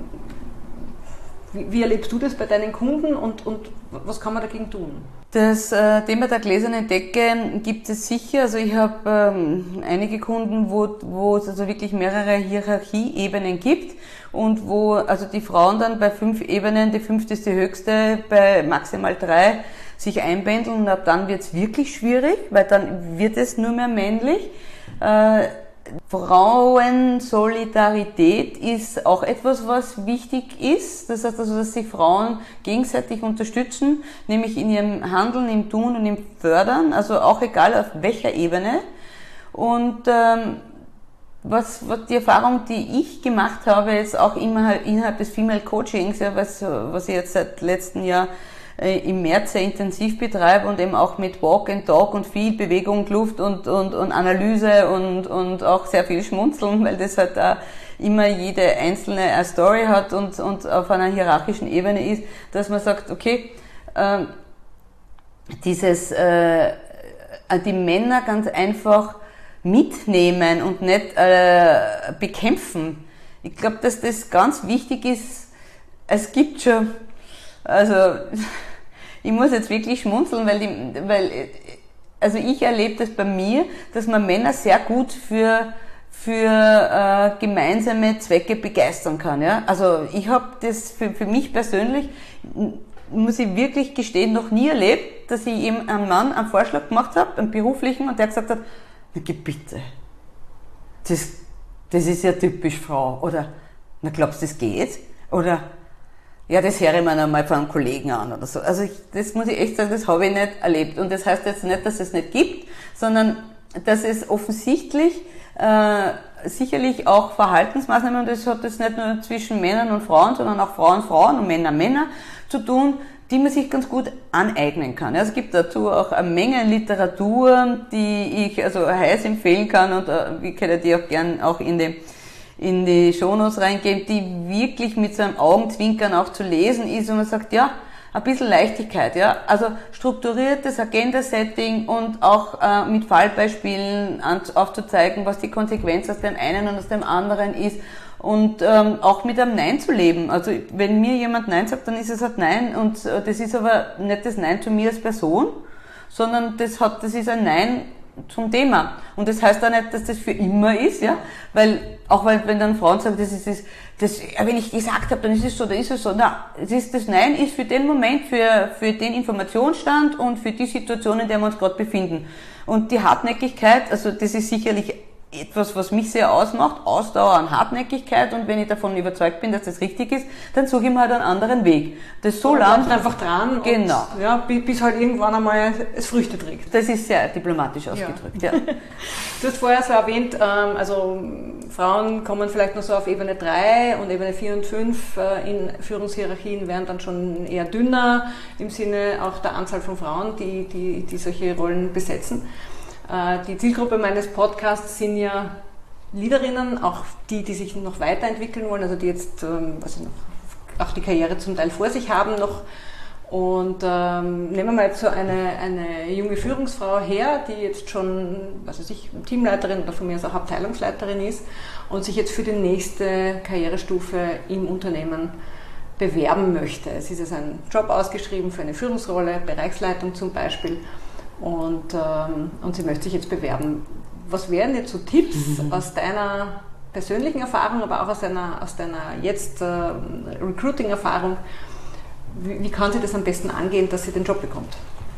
S1: wie, wie erlebst du das bei deinen Kunden und, und was kann man dagegen tun?
S2: Das äh, Thema der gläsernen Decke gibt es sicher. Also ich habe ähm, einige Kunden, wo, wo es also wirklich mehrere Hierarchieebenen gibt und wo also die Frauen dann bei fünf Ebenen, die fünfte ist die höchste, bei maximal drei sich einpendeln und ab dann wird es wirklich schwierig, weil dann wird es nur mehr männlich. Äh, Frauensolidarität ist auch etwas, was wichtig ist. Das heißt also, dass sich Frauen gegenseitig unterstützen, nämlich in ihrem Handeln, im Tun und im Fördern, also auch egal auf welcher Ebene. Und ähm, was, was die Erfahrung, die ich gemacht habe, jetzt auch immer innerhalb des Female Coachings, ja, was, was ich jetzt seit letztem Jahr im März sehr intensiv betreibe und eben auch mit Walk and Talk und viel Bewegung, Luft und, und, und Analyse und, und auch sehr viel Schmunzeln, weil das halt da immer jede einzelne eine Story hat und, und auf einer hierarchischen Ebene ist, dass man sagt, okay, äh, dieses, äh, die Männer ganz einfach mitnehmen und nicht äh, bekämpfen. Ich glaube, dass das ganz wichtig ist. Es gibt schon, also ich muss jetzt wirklich schmunzeln, weil, die, weil also ich erlebe das bei mir, dass man Männer sehr gut für für äh, gemeinsame Zwecke begeistern kann. Ja? Also ich habe das für, für mich persönlich, muss ich wirklich gestehen, noch nie erlebt, dass ich eben einem Mann einen Vorschlag gemacht habe, einen beruflichen, und der gesagt hat, na gib bitte, das, das ist ja typisch Frau, oder na glaubst du, das geht? Oder ja, das höre ich mir einmal von einem Kollegen an oder so. Also ich, das muss ich echt sagen, das habe ich nicht erlebt. Und das heißt jetzt nicht, dass es nicht gibt, sondern dass es offensichtlich äh, sicherlich auch Verhaltensmaßnahmen, und das hat jetzt nicht nur zwischen Männern und Frauen, sondern auch Frauen, Frauen und Männer, Männer zu tun, die man sich ganz gut aneignen kann. Ja, es gibt dazu auch eine Menge Literatur, die ich also heiß empfehlen kann, und äh, wir können die auch gern auch in die in die Shownotes reingeben, die wirklich mit so einem Augenzwinkern auch zu lesen ist, und man sagt, ja, ein bisschen Leichtigkeit, ja, also strukturiertes Agenda-Setting und auch äh, mit Fallbeispielen aufzuzeigen, was die Konsequenz aus dem einen und aus dem anderen ist, und ähm, auch mit einem Nein zu leben. Also wenn mir jemand Nein sagt, dann ist es halt Nein, und äh, das ist aber nicht das Nein zu mir als Person, sondern das hat, das ist ein Nein zum Thema. Und das heißt auch nicht, dass das für immer ist, ja, weil, auch weil, wenn dann Frauen sagen, das ist, das, das, wenn ich gesagt habe, dann ist es so, dann ist es so, na, es ist, das Nein ist für den Moment, für, für den Informationsstand und für die Situation, in der wir uns gerade befinden. Und die Hartnäckigkeit, also das ist sicherlich etwas, was mich sehr ausmacht, Ausdauer und Hartnäckigkeit, und wenn ich davon überzeugt bin, dass das richtig ist, dann suche ich mir halt einen anderen Weg. Das so lang
S1: einfach dran,
S2: genau.
S1: Und, ja, bis halt irgendwann einmal es Früchte trägt.
S2: Das ist sehr diplomatisch ausgedrückt. Ja. Ja.
S1: Du hast vorher so erwähnt, also Frauen kommen vielleicht noch so auf Ebene drei und Ebene vier und fünf in Führungshierarchien werden dann schon eher dünner im Sinne auch der Anzahl von Frauen, die, die, die solche Rollen besetzen. Die Zielgruppe meines Podcasts sind ja Leaderinnen, auch die, die sich noch weiterentwickeln wollen, also die jetzt also noch, auch die Karriere zum Teil vor sich haben noch. Und ähm, nehmen wir mal jetzt so eine, eine junge Führungsfrau her, die jetzt schon, was weiß ich, Teamleiterin oder von mir aus auch Abteilungsleiterin ist und sich jetzt für die nächste Karrierestufe im Unternehmen bewerben möchte. Es ist jetzt ein Job ausgeschrieben für eine Führungsrolle, Bereichsleitung zum Beispiel. Und, ähm, und sie möchte sich jetzt bewerben. Was wären jetzt so Tipps mhm. aus deiner persönlichen Erfahrung, aber auch aus deiner, aus deiner jetzt äh, Recruiting-Erfahrung? Wie, wie kann sie das am besten angehen, dass sie den Job bekommt?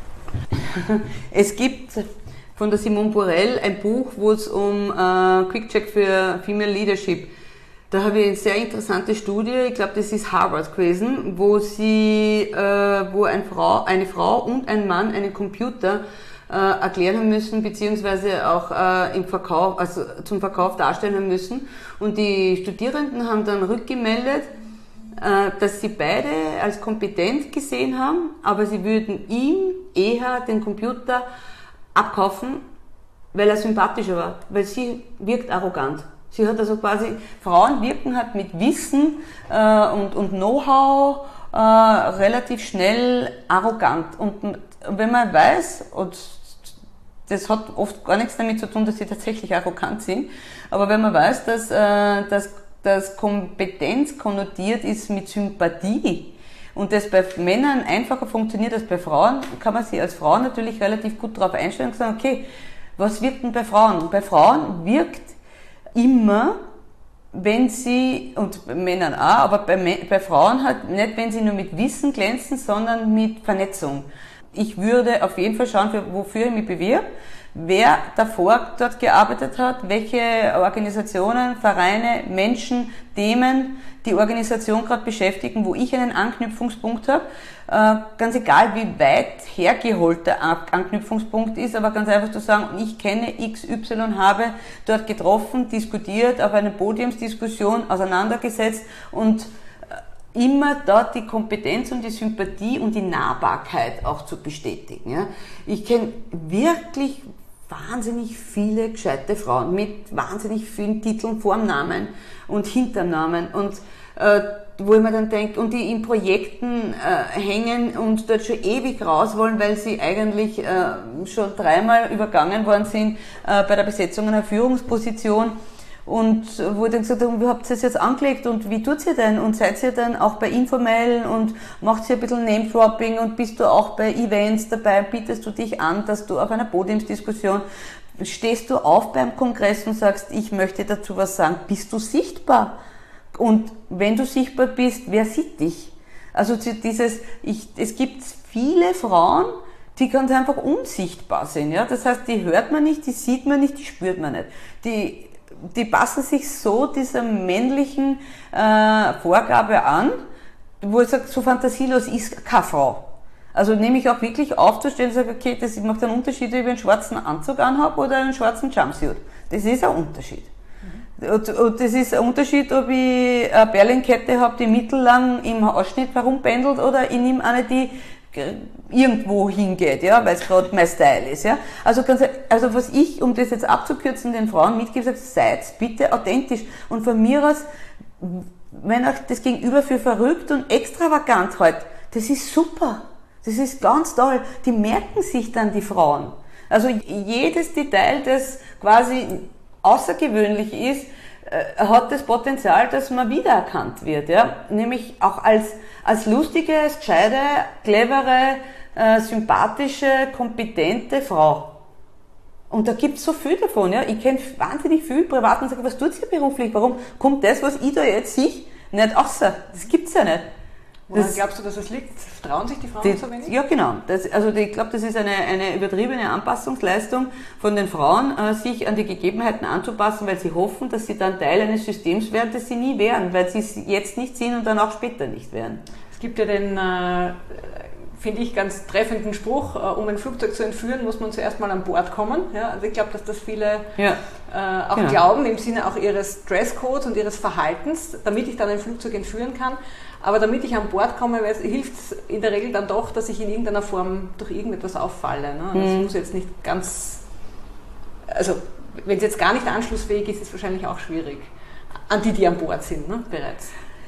S2: Es gibt von der Simone Borel ein Buch, wo es um äh, Quick Check für Female Leadership. Da habe ich eine sehr interessante Studie, ich glaube, das ist Harvard gewesen, wo sie, äh, wo eine Frau, eine Frau und ein Mann einen Computer äh, erklären haben müssen, beziehungsweise auch äh, im Verkauf, also zum Verkauf darstellen haben müssen. Und die Studierenden haben dann rückgemeldet, äh, dass sie beide als kompetent gesehen haben, aber sie würden ihm eher den Computer abkaufen, weil er sympathischer war, weil sie wirkt arrogant. Sie hat also quasi, Frauen wirken halt mit Wissen äh, und, und Know-how äh, relativ schnell arrogant. Und, und wenn man weiß, und das hat oft gar nichts damit zu tun, dass sie tatsächlich arrogant sind, aber wenn man weiß, dass, äh, dass, dass Kompetenz konnotiert ist mit Sympathie und das bei Männern einfacher funktioniert als bei Frauen, kann man sich als Frau natürlich relativ gut darauf einstellen und sagen, okay, was wirkt denn bei Frauen? Bei Frauen wirkt immer, wenn sie, und bei Männern auch, aber bei, bei Frauen halt nicht, wenn sie nur mit Wissen glänzen, sondern mit Vernetzung. Ich würde auf jeden Fall schauen, für, wofür ich mich bewirbe, wer davor dort gearbeitet hat, welche Organisationen, Vereine, Menschen, Themen die Organisation gerade beschäftigen, wo ich einen Anknüpfungspunkt habe. Äh, ganz egal, wie weit hergeholt der Anknüpfungspunkt ist, aber ganz einfach zu sagen, ich kenne X Y, habe dort getroffen, diskutiert, auf einer Podiumsdiskussion auseinandergesetzt und immer dort die Kompetenz und die Sympathie und die Nahbarkeit auch zu bestätigen. Ja. Ich kenne wirklich wahnsinnig viele gescheite Frauen mit wahnsinnig vielen Titeln vorm Namen und hinterm Namen und äh, wo ich mir dann denke, und die in Projekten äh, hängen und dort schon ewig raus wollen, weil sie eigentlich äh, schon dreimal übergangen worden sind äh, bei der Besetzung einer Führungsposition. Und wo ich dann gesagt habe, wie habt ihr das jetzt angelegt und wie tut ihr denn? Und seid ihr dann auch bei Informellen und macht ihr ein bisschen Name-Dropping und bist du auch bei Events dabei? Bietest du dich an, dass du auf einer Podiumsdiskussion, stehst du auf beim Kongress und sagst, ich möchte dazu was sagen? Bist du sichtbar? Und wenn du sichtbar bist, wer sieht dich? Also dieses, ich, es gibt viele Frauen, die ganz einfach unsichtbar sind, ja. Das heißt, die hört man nicht, die sieht man nicht, die spürt man nicht. Die, die passen sich so dieser männlichen äh, Vorgabe an, wo ich sage, so fantasielos ist keine Frau. Also nehme ich auch wirklich aufzustellen und sage, okay, das macht einen Unterschied, ob ich einen schwarzen Anzug anhabe oder einen schwarzen Jumpsuit. Das ist ein Unterschied. Und, und das ist ein Unterschied, ob ich eine Perlenkette habe, die mittellang im Ausschnitt herumpendelt oder ich nehme eine, die irgendwo hingeht, ja, weil es gerade mein Style ist, ja. Also ganz, also was ich, um das jetzt abzukürzen, den Frauen mitgebe, sage, seid bitte authentisch und von mir aus, wenn euch das Gegenüber für verrückt und extravagant hält, das ist super, das ist ganz toll, die merken sich dann die Frauen. Also jedes Detail, das quasi außergewöhnlich ist, äh, hat das Potenzial, dass man wiedererkannt wird, ja, nämlich auch als als lustige, als gescheite, clevere, äh, sympathische, kompetente Frau. Und da gibt's so viel davon, ja. Ich kenne wahnsinnig viel privat und sage, was tut's hier beruflich? Warum kommt das, was ich da jetzt sehe, nicht außer? Das gibt's ja nicht.
S1: Woran glaubst du, dass es liegt? Trauen sich die Frauen die, so wenig?
S2: Ja, genau. Das, also ich glaube, das ist eine, eine übertriebene Anpassungsleistung von den Frauen, äh, sich an die Gegebenheiten anzupassen, weil sie hoffen, dass sie dann Teil eines Systems werden, das sie nie wären, weil sie es jetzt nicht sind und dann auch später nicht werden.
S1: Es gibt ja den, äh, finde ich, ganz treffenden Spruch, äh, um ein Flugzeug zu entführen, muss man zuerst mal an Bord kommen. Ja, also ich glaube, dass das viele
S2: ja,
S1: äh, auch
S2: genau.
S1: glauben, im Sinne auch ihres Dresscodes und ihres Verhaltens, damit ich dann ein Flugzeug entführen kann. Aber damit ich an Bord komme, hilft es in der Regel dann doch, dass ich in irgendeiner Form durch irgendetwas auffalle. Ne? Das mhm. muss jetzt nicht ganz, also wenn es jetzt gar nicht anschlussfähig ist, ist es wahrscheinlich auch schwierig. An die, die an Bord sind, ne? Bereits.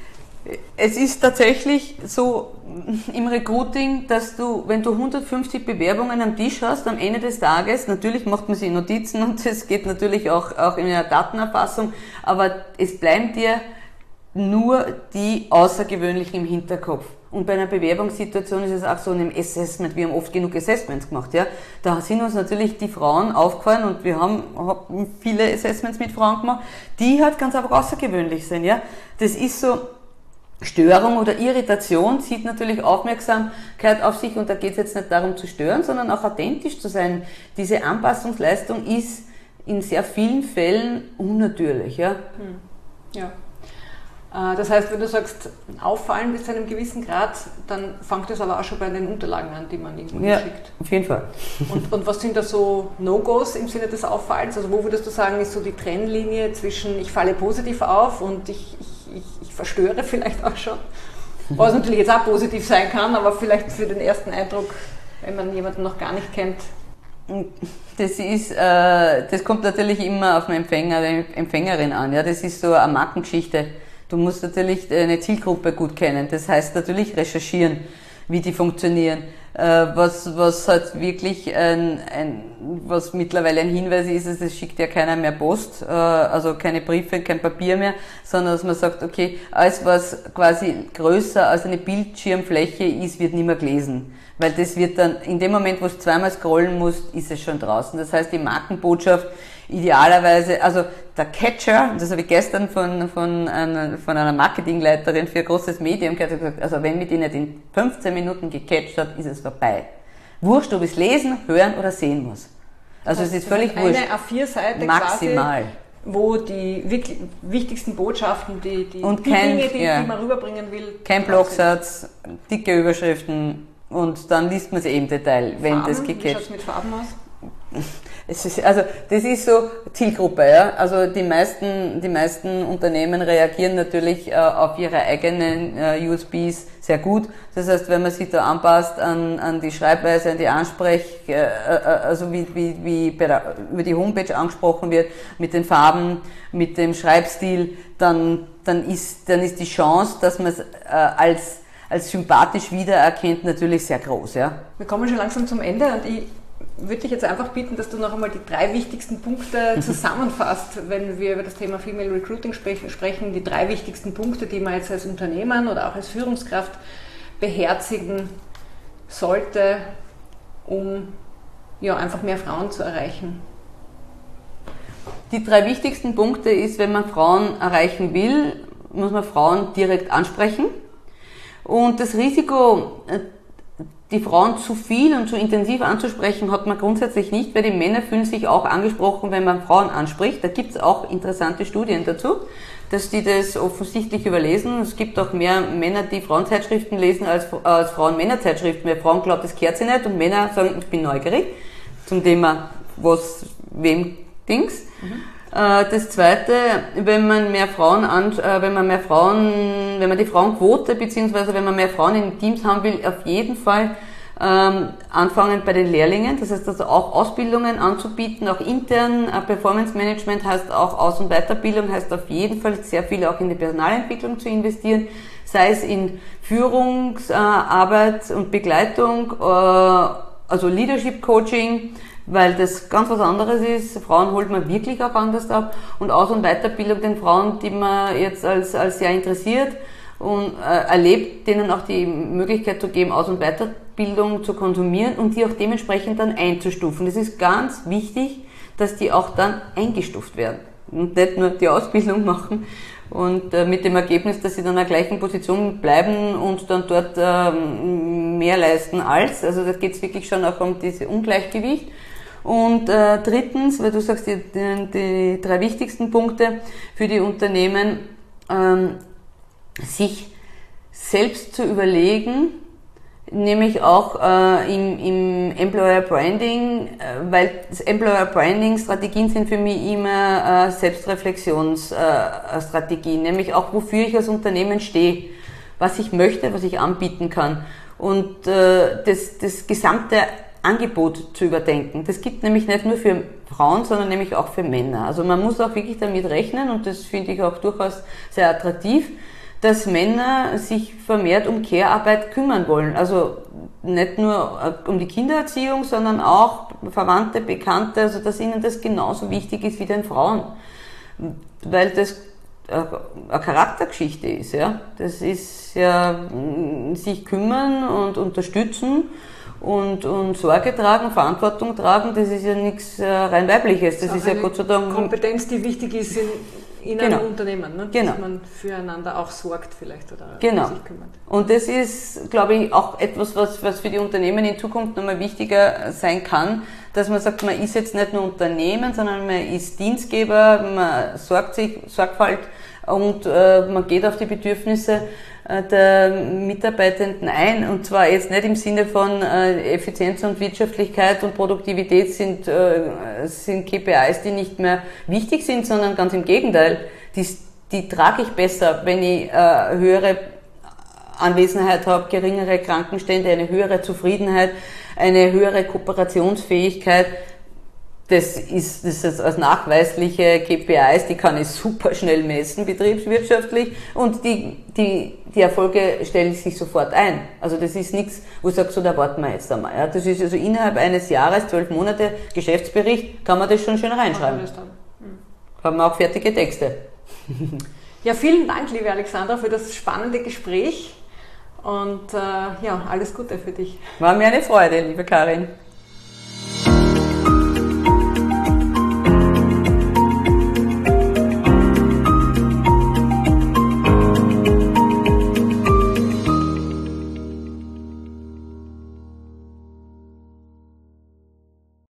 S2: Es ist tatsächlich so im Recruiting, dass du, wenn du hundertfünfzig Bewerbungen am Tisch hast, am Ende des Tages, natürlich macht man sich Notizen und das geht natürlich auch, auch in der Datenerfassung, aber es bleiben dir nur die Außergewöhnlichen im Hinterkopf. Und bei einer Bewerbungssituation ist es auch so in einem Assessment, wir haben oft genug Assessments gemacht, ja. Da sind uns natürlich die Frauen aufgefallen und wir haben, haben viele Assessments mit Frauen gemacht, die halt ganz einfach außergewöhnlich sind, ja. Das ist so, Störung oder Irritation zieht natürlich Aufmerksamkeit auf sich und da geht es jetzt nicht darum zu stören, sondern auch authentisch zu sein. Diese Anpassungsleistung ist in sehr vielen Fällen unnatürlich, ja.
S1: Hm. Ja. Das heißt, wenn du sagst, auffallen bis zu einem gewissen Grad, dann fängt das aber auch schon bei den Unterlagen an, die man irgendwo
S2: ja,
S1: schickt.
S2: Auf jeden Fall.
S1: Und, und was sind da so No-Gos im Sinne des Auffallens? Also wo würdest du sagen, ist so die Trennlinie zwischen ich falle positiv auf und ich, ich, ich, ich verstöre vielleicht auch schon? Was natürlich jetzt auch positiv sein kann, aber vielleicht für den ersten Eindruck, wenn man jemanden noch gar nicht kennt.
S2: Das ist, äh, das kommt natürlich immer auf den Empfänger, die Empfängerin an. Ja, das ist so eine Markengeschichte. Du musst natürlich eine Zielgruppe gut kennen. Das heißt natürlich recherchieren, wie die funktionieren. Was, was halt wirklich ein, ein, was mittlerweile ein Hinweis ist, ist, es schickt ja keiner mehr Post, also keine Briefe, kein Papier mehr, sondern dass man sagt, okay, alles was quasi größer als eine Bildschirmfläche ist, wird nicht mehr gelesen. Weil das wird dann, in dem Moment, wo du zweimal scrollen musst, ist es schon draußen. Das heißt, die Markenbotschaft idealerweise, also der Catcher, das habe ich gestern von, von, einer, von einer Marketingleiterin für ein großes Medium gesagt, also wenn mit ihnen nicht in fünfzehn Minuten gecatcht hat, ist es vorbei. Wurscht, ob ich es lesen, hören oder sehen muss. Also es ist völlig wurscht.
S1: Eine A vier Seite
S2: maximal.
S1: Quasi, wo die wirklich wichtigsten Botschaften, die, die,
S2: und
S1: die
S2: kein,
S1: Dinge, die,
S2: ja,
S1: die man rüberbringen will.
S2: Kein Blogsatz, dicke Überschriften und dann liest man es eh im Detail, wenn
S1: Farben,
S2: das gecatcht.
S1: Wie schaut es mit Farben aus?
S2: Es ist, also das ist so Zielgruppe, ja. Also die meisten, die meisten Unternehmen reagieren natürlich äh, auf ihre eigenen äh, U S Bs sehr gut. Das heißt, wenn man sich da anpasst an, an die Schreibweise, an die Ansprech, äh, also wie, wie, wie bei der, über die Homepage angesprochen wird, mit den Farben, mit dem Schreibstil, dann, dann ist, dann ist die Chance, dass man es äh, als als sympathisch wiedererkennt, natürlich sehr groß, ja.
S1: Wir kommen schon langsam zum Ende und ich würde dich jetzt einfach bitten, dass du noch einmal die drei wichtigsten Punkte zusammenfasst, wenn wir über das Thema Female Recruiting sprechen, die drei wichtigsten Punkte, die man jetzt als Unternehmer oder auch als Führungskraft beherzigen sollte, um ja, einfach mehr Frauen zu erreichen.
S2: Die drei wichtigsten Punkte ist, wenn man Frauen erreichen will, muss man Frauen direkt ansprechen. Und das Risiko, die Frauen zu viel und zu intensiv anzusprechen, hat man grundsätzlich nicht, weil die Männer fühlen sich auch angesprochen, wenn man Frauen anspricht. Da gibt es auch interessante Studien dazu, dass die das offensichtlich überlesen. Es gibt auch mehr Männer, die Frauenzeitschriften lesen, als, als Frauen Männerzeitschriften, weil Frauen glauben, das kehrt sie nicht und Männer sagen, ich bin neugierig zum Thema, was, wem, Dings. Mhm. Das Zweite, wenn man mehr Frauen an, wenn man mehr Frauen, wenn man die Frauenquote beziehungsweise wenn man mehr Frauen in Teams haben will, auf jeden Fall ähm, anfangen bei den Lehrlingen. Das heißt also auch Ausbildungen anzubieten, auch intern. Performance Management heißt auch Aus- und Weiterbildung, heißt auf jeden Fall sehr viel auch in die Personalentwicklung zu investieren, sei es in Führungsarbeit und Begleitung, äh, also Leadership Coaching, weil das ganz was anderes ist. Frauen holt man wirklich auch anders ab. Und Aus- und Weiterbildung den Frauen, die man jetzt als, als sehr interessiert und äh, erlebt, denen auch die Möglichkeit zu geben, Aus- und Weiterbildung zu konsumieren und die auch dementsprechend dann einzustufen. Das ist ganz wichtig, dass die auch dann eingestuft werden und nicht nur die Ausbildung machen und äh, mit dem Ergebnis, dass sie dann in der gleichen Position bleiben und dann dort äh, mehr leisten als. Also da geht es wirklich schon auch um dieses Ungleichgewicht. Und äh, drittens, weil du sagst, die, die, die drei wichtigsten Punkte für die Unternehmen, ähm, sich selbst zu überlegen, nämlich auch äh, im, im Employer Branding, äh, weil das Employer Branding Strategien sind für mich immer äh, Selbstreflexionsstrategien, äh, nämlich auch wofür ich als Unternehmen stehe, was ich möchte, was ich anbieten kann und äh, das, das gesamte Angebot zu überdenken. Das gibt nämlich nicht nur für Frauen, sondern nämlich auch für Männer. Also man muss auch wirklich damit rechnen und das finde ich auch durchaus sehr attraktiv, dass Männer sich vermehrt um Care-Arbeit kümmern wollen. Also nicht nur um die Kindererziehung, sondern auch Verwandte, Bekannte, also dass ihnen das genauso wichtig ist wie den Frauen. Weil das eine Charaktergeschichte ist, ja. Das ist ja sich kümmern und unterstützen und, und Sorge tragen, Verantwortung tragen, das ist ja nichts äh, rein Weibliches. Das, das ist ja Gott sei Dank
S1: Kompetenz, die wichtig ist in, in
S2: genau.
S1: einem Unternehmen, ne?
S2: Genau.
S1: Dass man füreinander auch sorgt vielleicht oder
S2: genau.
S1: sich kümmert.
S2: Und das ist, glaube ich, auch etwas, was, was für die Unternehmen in Zukunft nochmal wichtiger sein kann, dass man sagt, man ist jetzt nicht nur Unternehmen, sondern man ist Dienstgeber, man sorgt sich, Sorgfalt und äh, man geht auf die Bedürfnisse der Mitarbeitenden ein, und zwar jetzt nicht im Sinne von äh, Effizienz und Wirtschaftlichkeit und Produktivität sind, äh, sind K P Is, die nicht mehr wichtig sind, sondern ganz im Gegenteil, die, die trage ich besser, wenn ich äh, höhere Anwesenheit habe, geringere Krankenstände, eine höhere Zufriedenheit, eine höhere Kooperationsfähigkeit. Das ist, das ist als nachweisliche K P Is, die kann ich super schnell messen, betriebswirtschaftlich, und die, die, die Erfolge stellen sich sofort ein. Also das ist nichts, wo ich sage, so, da warten wir jetzt einmal. Ja, das ist also innerhalb eines Jahres, zwölf Monate Geschäftsbericht, kann man das schon schön reinschreiben. Mhm. Haben wir auch fertige Texte.
S1: Ja, vielen Dank, liebe Alexandra, für das spannende Gespräch und äh, ja, alles Gute für dich.
S2: War mir eine Freude, liebe Karin.